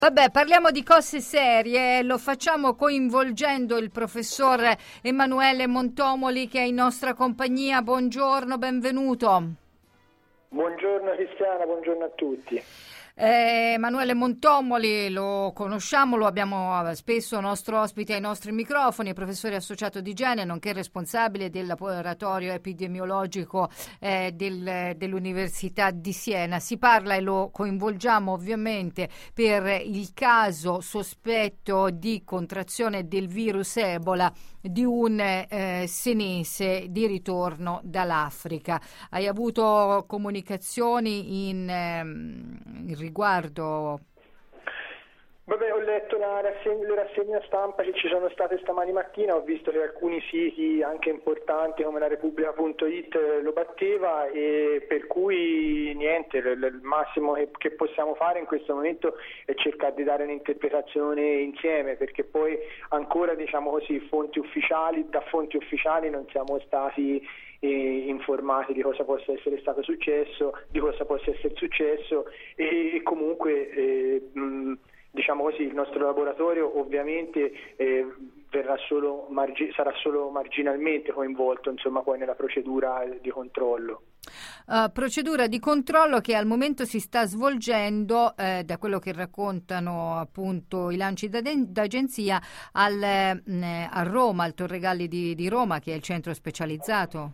Vabbè, parliamo di cose serie, lo facciamo coinvolgendo il professor Emanuele Montomoli che è in nostra compagnia. Buongiorno, benvenuto. Buongiorno Cristiana, buongiorno a tutti. Emanuele Montomoli lo conosciamo, lo abbiamo spesso nostro ospite ai nostri microfoni, è professore associato di igiene, nonché responsabile del laboratorio epidemiologico dell'Università di Siena. Si parla e lo coinvolgiamo ovviamente per il caso sospetto di contrazione del virus Ebola di un senese di ritorno dall'Africa. Hai avuto comunicazioni in riguardo? Vabbè, ho letto le rassegne stampa che ci sono state stamani mattina, ho visto che alcuni siti anche importanti come la Repubblica.it lo batteva, e per cui niente, il massimo che possiamo fare in questo momento è cercare di dare un'interpretazione insieme, perché poi ancora, diciamo così, da fonti ufficiali non siamo stati informati di cosa possa essere stato successo, di cosa possa essere successo, e comunque diciamo così, il nostro laboratorio ovviamente sarà solo marginalmente coinvolto, insomma, poi nella procedura di controllo. Procedura di controllo che al momento si sta svolgendo, da quello che raccontano appunto i lanci d'agenzia, a Roma, al Torregalli di Roma, che è il centro specializzato.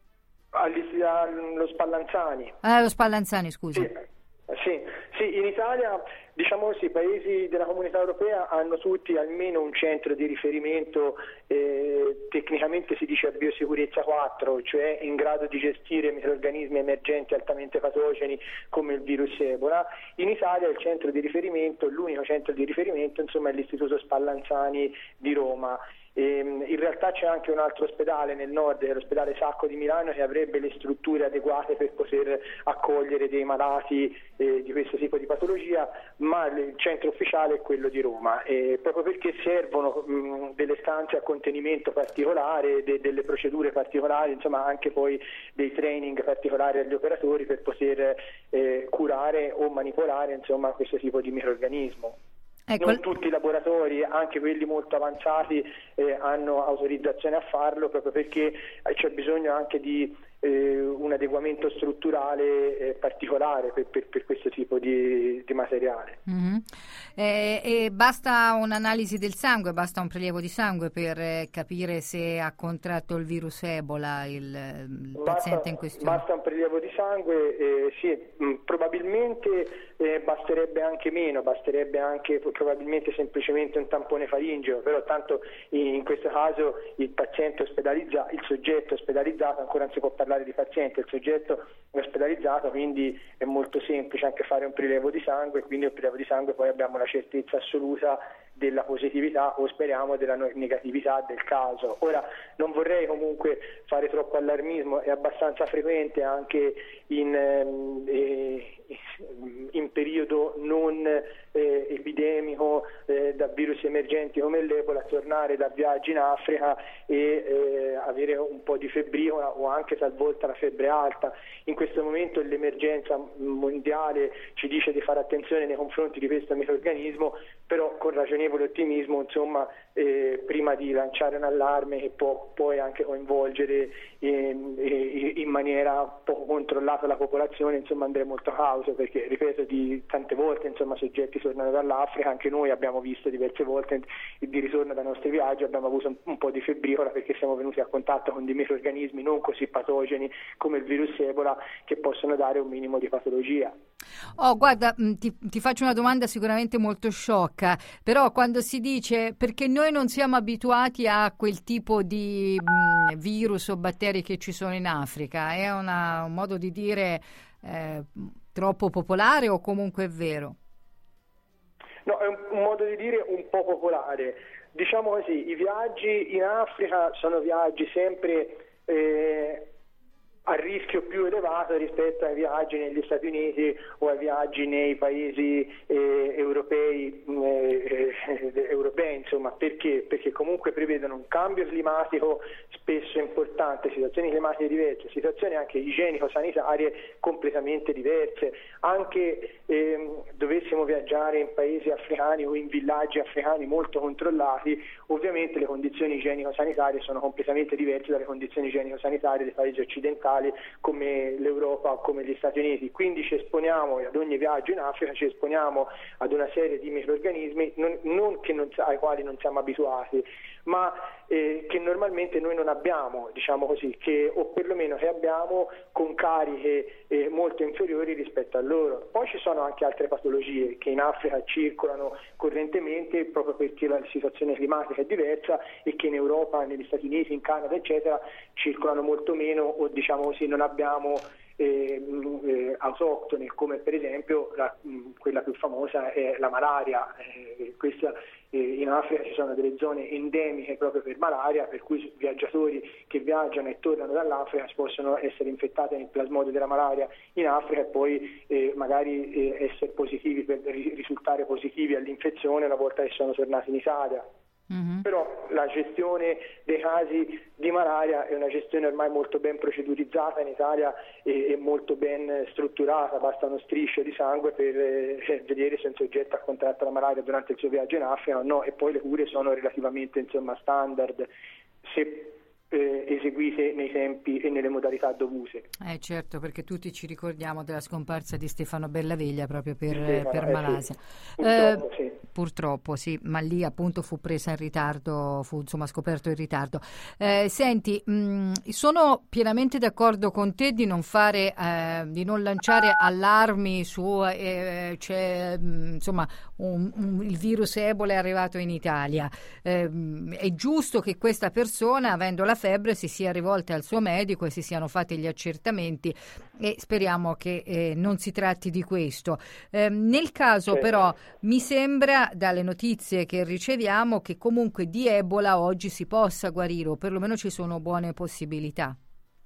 Lo Spallanzani. Lo Spallanzani, scusi. Sì, in Italia, diciamo così, i paesi della Comunità Europea hanno tutti almeno un centro di riferimento, tecnicamente si dice a biosicurezza 4, cioè in grado di gestire microrganismi emergenti altamente patogeni come il virus Ebola. In Italia il centro di riferimento, l'unico centro di riferimento, insomma, è l'Istituto Spallanzani di Roma. In realtà c'è anche un altro ospedale nel nord, che è l'ospedale Sacco di Milano, che avrebbe le strutture adeguate per poter accogliere dei malati di questo tipo di patologia, ma il centro ufficiale è quello di Roma, proprio perché servono delle stanze a contenimento particolare, delle procedure particolari, insomma anche poi dei training particolari agli operatori per poter curare o manipolare, insomma, questo tipo di microrganismo. Ecco. Non tutti i laboratori, anche quelli molto avanzati, hanno autorizzazione a farlo, proprio perché c'è bisogno anche di un adeguamento strutturale particolare per questo tipo di materiale. Mm-hmm. E basta un'analisi del sangue, basta un prelievo di sangue per capire se ha contratto il virus Ebola il paziente in questione? Basta un prelievo di sangue, sì, probabilmente basterebbe anche meno, basterebbe anche probabilmente semplicemente un tampone faringeo, però tanto in questo caso il soggetto ospedalizzato, ancora non si può parlare di paziente, il soggetto è ospedalizzato, quindi è molto semplice anche fare un prelievo di sangue, quindi un prelievo di sangue poi abbiamo la certezza assoluta della positività o speriamo della negatività del caso. Ora non vorrei comunque fare troppo allarmismo, è abbastanza frequente anche in periodo non epidemico da virus emergenti come l'Ebola tornare da viaggi in Africa e avere un po' di febbriola o anche talvolta la febbre alta. In questo momento l'emergenza mondiale ci dice di fare attenzione nei confronti di questo microrganismo, però con ragionevole ottimismo, insomma, prima di lanciare un allarme che può poi anche coinvolgere in maniera poco controllata la popolazione, insomma andrei molto cauto, perché ripeto, di tante volte, insomma, soggetti tornano dall'Africa, anche noi abbiamo visto diverse volte di ritorno dai nostri viaggi, abbiamo avuto un po' di febbriola perché siamo venuti a contatto con dei microrganismi non così patogeni come il virus Ebola, che possono dare un minimo di patologia. Guarda, ti faccio una domanda sicuramente molto sciocca, però quando si dice perché noi non siamo abituati a quel tipo di virus o batteri che ci sono in Africa, è un modo di dire troppo popolare o comunque è vero? No, è un modo di dire un po' popolare. Diciamo così, i viaggi in Africa sono viaggi sempre a rischio più elevato rispetto ai viaggi negli Stati Uniti o ai viaggi nei paesi europei europei, insomma, perché? Perché comunque prevedono un cambio climatico spesso importante, situazioni climatiche diverse, situazioni anche igienico-sanitarie completamente diverse. Anche dovessimo viaggiare in paesi africani o in villaggi africani molto controllati, ovviamente le condizioni igienico-sanitarie sono completamente diverse dalle condizioni igienico-sanitarie dei paesi occidentali come l'Europa o come gli Stati Uniti. Quindi ci esponiamo ad ogni viaggio in Africa, ci esponiamo ad una serie di microrganismi ai quali non siamo abituati, ma che normalmente noi non abbiamo, diciamo così, o perlomeno che abbiamo con cariche molto inferiori rispetto a loro. Poi ci sono anche altre patologie che in Africa circolano correntemente proprio perché la situazione climatica è diversa e che in Europa, negli Stati Uniti, in Canada, eccetera, circolano molto meno, o diciamo così non abbiamo autoctone, come per esempio quella più famosa è la malaria. In Africa ci sono delle zone endemiche proprio per malaria, per cui viaggiatori che viaggiano e tornano dall'Africa possono essere infettati nel plasmodium della malaria in Africa e poi magari essere positivi, risultare positivi all'infezione una volta che sono tornati in Italia. Mm-hmm. Però la gestione dei casi di malaria è una gestione ormai molto ben procedurizzata in Italia e molto ben strutturata, basta uno striscio di sangue per vedere se un soggetto ha contratto la malaria durante il suo viaggio in Africa o no, e poi le cure sono relativamente standard se eseguite nei tempi e nelle modalità dovute. Certo, perché tutti ci ricordiamo della scomparsa di Stefano Bellaveglia proprio per malaria. Sì. Purtroppo sì, ma lì appunto fu presa in ritardo, fu insomma scoperto in ritardo. Senti, sono pienamente d'accordo con te di non lanciare allarmi su insomma il virus Ebola è arrivato in Italia. È giusto che questa persona, avendo la febbre, si sia rivolta al suo medico e si siano fatti gli accertamenti, e speriamo che non si tratti di questo. Nel caso però mi sembra dalle notizie che riceviamo che comunque di Ebola oggi si possa guarire, o perlomeno ci sono buone possibilità.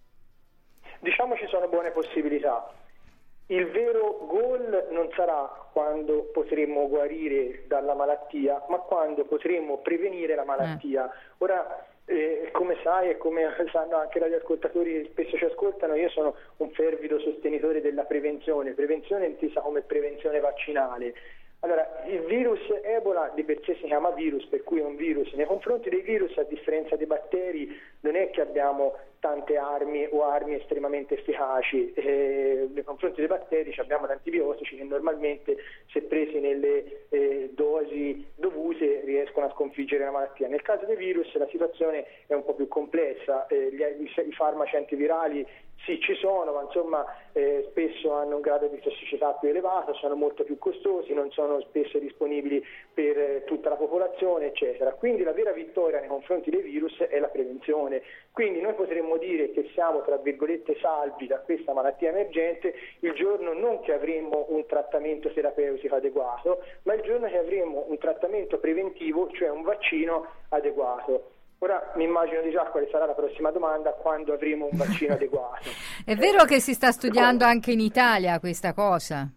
Diciamo ci sono buone possibilità. Il vero goal non sarà quando potremo guarire dalla malattia, ma quando potremo prevenire la malattia. Ora, come sai e come sanno anche gli ascoltatori che spesso ci ascoltano, io sono un fervido sostenitore della prevenzione intesa come prevenzione vaccinale. Allora, il virus Ebola di per sé si chiama virus, per cui è un virus. Nei confronti dei virus, a differenza dei batteri, non è che abbiamo tante armi o armi estremamente efficaci. Nei confronti dei batteri abbiamo gli antibiotici che normalmente, se presi nelle dosi dovute, riescono a sconfiggere la malattia. Nel caso dei virus la situazione è un po' più complessa. I farmaci antivirali sì, ci sono, ma insomma spesso hanno un grado di tossicità più elevato, sono molto più costosi, non sono spesso disponibili per tutta la popolazione, eccetera. Quindi la vera vittoria nei confronti dei virus è la prevenzione. Quindi noi potremmo dire che siamo, tra virgolette, salvi da questa malattia emergente il giorno non che avremmo un trattamento terapeutico adeguato, ma il giorno che avremmo un trattamento preventivo, cioè un vaccino adeguato. Ora mi immagino di già quale sarà la prossima domanda: quando avremo un vaccino adeguato. È vero che si sta studiando anche in Italia questa cosa?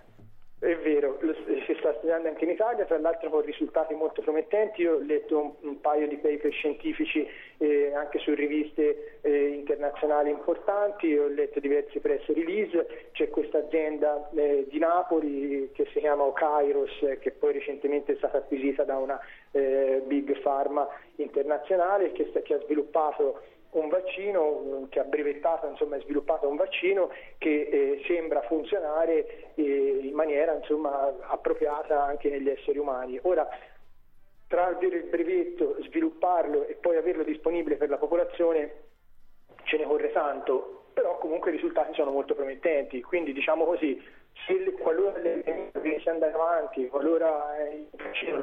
È vero, si sta studiando anche in Italia, tra l'altro con risultati molto promettenti. Io ho letto un paio di paper scientifici anche su riviste internazionali importanti, ho letto diversi press release. C'è questa azienda di Napoli che si chiama Okairos, che poi recentemente è stata acquisita da una big pharma internazionale che ha sviluppato un vaccino, che ha brevettato, insomma è sviluppato un vaccino che sembra funzionare in maniera appropriata anche negli esseri umani. Ora, tra avere il brevetto, svilupparlo e poi averlo disponibile per la popolazione ce ne corre tanto, però comunque i risultati sono molto promettenti. Quindi diciamo così, qualora dovesse andare avanti, qualora il vaccino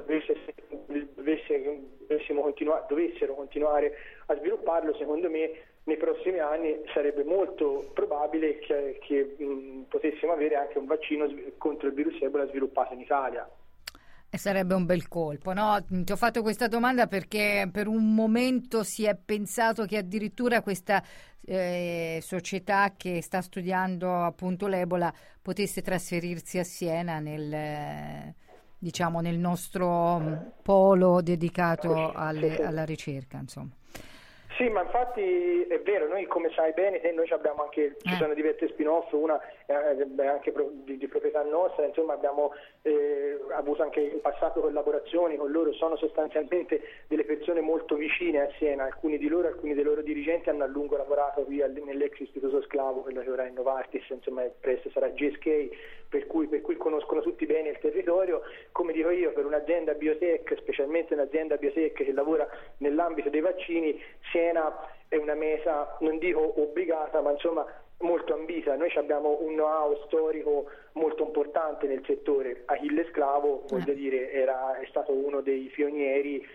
dovessero continuare a svilupparlo, secondo me nei prossimi anni sarebbe molto probabile che potessimo avere anche un vaccino contro il virus Ebola sviluppato in Italia. E sarebbe un bel colpo, no? Ti ho fatto questa domanda perché per un momento si è pensato che addirittura questa società che sta studiando appunto l'Ebola potesse trasferirsi a Siena nel diciamo, nel nostro polo dedicato alla ricerca, insomma. Sì, ma infatti è vero, noi come sai bene, noi abbiamo anche, ci sono diverse spin-off, una anche di proprietà nostra, insomma abbiamo avuto anche in passato collaborazioni con loro, sono sostanzialmente delle persone molto vicine a Siena, alcuni dei loro dirigenti hanno a lungo lavorato qui nell'ex istituto sclavo, quello che ora è Novartis, insomma presto sarà GSK, per cui conoscono tutti bene il territorio. Come dico io, per un'azienda biotech, specialmente un'azienda biotech che lavora nell'ambito dei vaccini, Siena è una meta, non dico obbligata, ma insomma molto ambita. Noi abbiamo un know-how storico molto importante nel settore. Achille Sclavo, voglio dire, è stato uno dei pionieri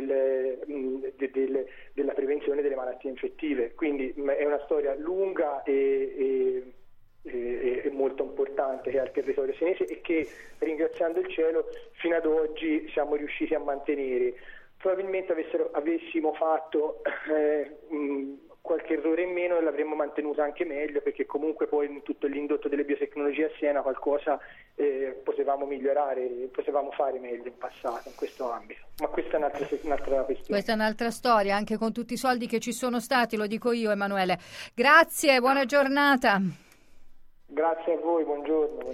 della prevenzione delle malattie infettive, quindi è una storia lunga e molto importante che ha il territorio senese e che, ringraziando il cielo, fino ad oggi siamo riusciti a mantenere. Probabilmente avessimo fatto qualche errore in meno e l'avremmo mantenuta anche meglio, perché comunque poi in tutto l'indotto delle biotecnologie a Siena qualcosa potevamo migliorare, potevamo fare meglio in passato in questo ambito. Ma questa è un'altra questione. Questa è un'altra storia, anche con tutti i soldi che ci sono stati, lo dico io, Emanuele. Grazie, buona giornata. Grazie a voi, buongiorno.